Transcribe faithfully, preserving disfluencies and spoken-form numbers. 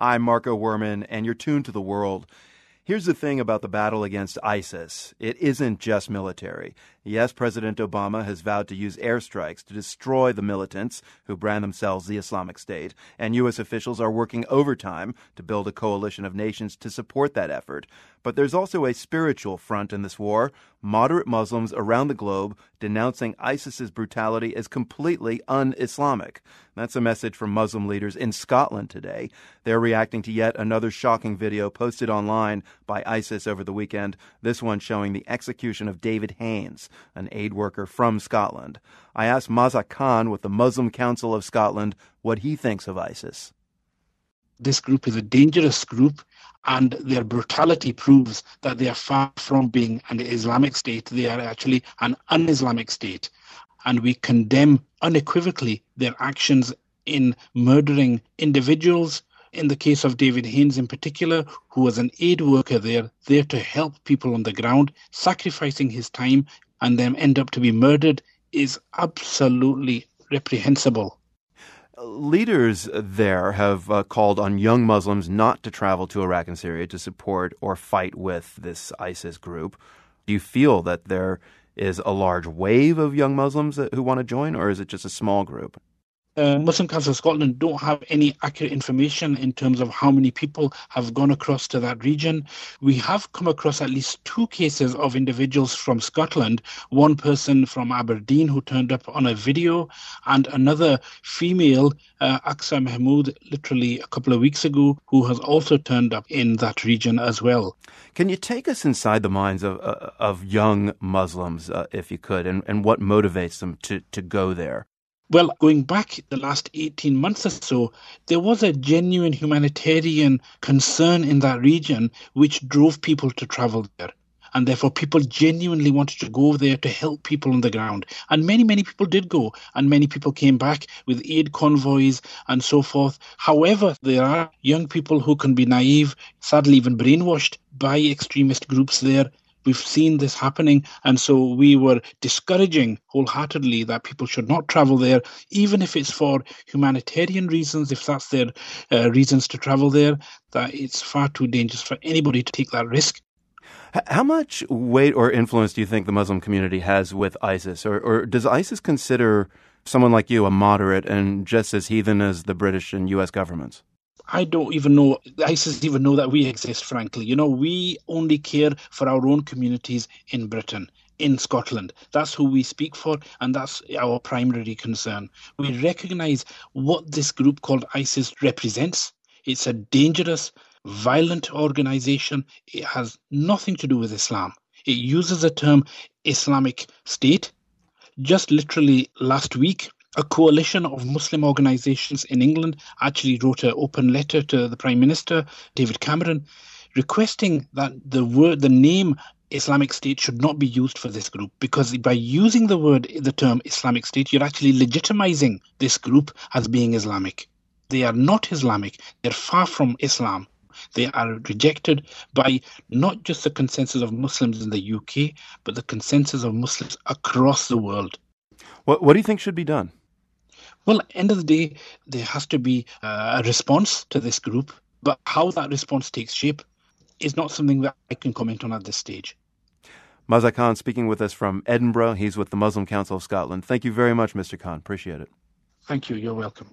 I'm Marco Werman, and you're tuned to The World. Here's the thing about the battle against ISIS. It isn't just military. Yes, President Obama has vowed to use airstrikes to destroy the militants who brand themselves the Islamic State, and U S officials are working overtime to build a coalition of nations to support that effort. But there's also a spiritual front in this war, moderate Muslims around the globe denouncing ISIS's brutality as completely un-Islamic. That's a message from Muslim leaders in Scotland today. They're reacting to yet another shocking video posted online by ISIS over the weekend, this one showing the execution of David Haines, an aid worker from Scotland. I asked Mazza Khan with the Muslim Council of Scotland what he thinks of ISIS. This group is a dangerous group, and their brutality proves that they are far from being an Islamic state. They are actually an un-Islamic state. And we condemn unequivocally their actions in murdering individuals. In the case of David Haines in particular, who was an aid worker there, there to help people on the ground, sacrificing his time and then end up to be murdered is absolutely reprehensible. Leaders there have uh, called on young Muslims not to travel to Iraq and Syria to support or fight with this ISIS group. Do you feel that there is a large wave of young Muslims who want to join, or is it just a small group? Uh, Muslim Council of Scotland don't have any accurate information in terms of how many people have gone across to that region. We have come across at least two cases of individuals from Scotland, one person from Aberdeen who turned up on a video, and another female, uh, Aqsa Mahmood, literally a couple of weeks ago, who has also turned up in that region as well. Can you take us inside the minds of uh, of young Muslims, uh, if you could, and, and what motivates them to, to go there? Well, going back the last eighteen months or so, there was a genuine humanitarian concern in that region which drove people to travel there. And therefore, people genuinely wanted to go there to help people on the ground. And many, many people did go. And many people came back with aid convoys and so forth. However, there are young people who can be naive, sadly even brainwashed by extremist groups there. We've seen this happening, and so we were discouraging wholeheartedly that people should not travel there, even if it's for humanitarian reasons, if that's their uh, reasons to travel there, that it's far too dangerous for anybody to take that risk. How much weight or influence do you think the Muslim community has with ISIS? Or, or does ISIS consider someone like you a moderate and just as heathen as the British and U S governments? I don't even know, ISIS even know that we exist, frankly. You know, we only care for our own communities in Britain, in Scotland. That's who we speak for, and that's our primary concern. We recognise what this group called ISIS represents. It's a dangerous, violent organisation. It has nothing to do with Islam. It uses the term Islamic State. Just literally last week, a coalition of Muslim organisations in England actually wrote an open letter to the Prime Minister, David Cameron, requesting that the word, the name Islamic State should not be used for this group, because by using the word, the term Islamic State, you're actually legitimising this group as being Islamic. They are not Islamic. They're far from Islam. They are rejected by not just the consensus of Muslims in the U K, but the consensus of Muslims across the world. What, what do you think should be done? Well, at the end of the day, there has to be uh, a response to this group, but how that response takes shape is not something that I can comment on at this stage. Mazza Khan speaking with us from Edinburgh. He's with the Muslim Council of Scotland. Thank you very much, Mister Khan. Appreciate it. Thank you. You're welcome.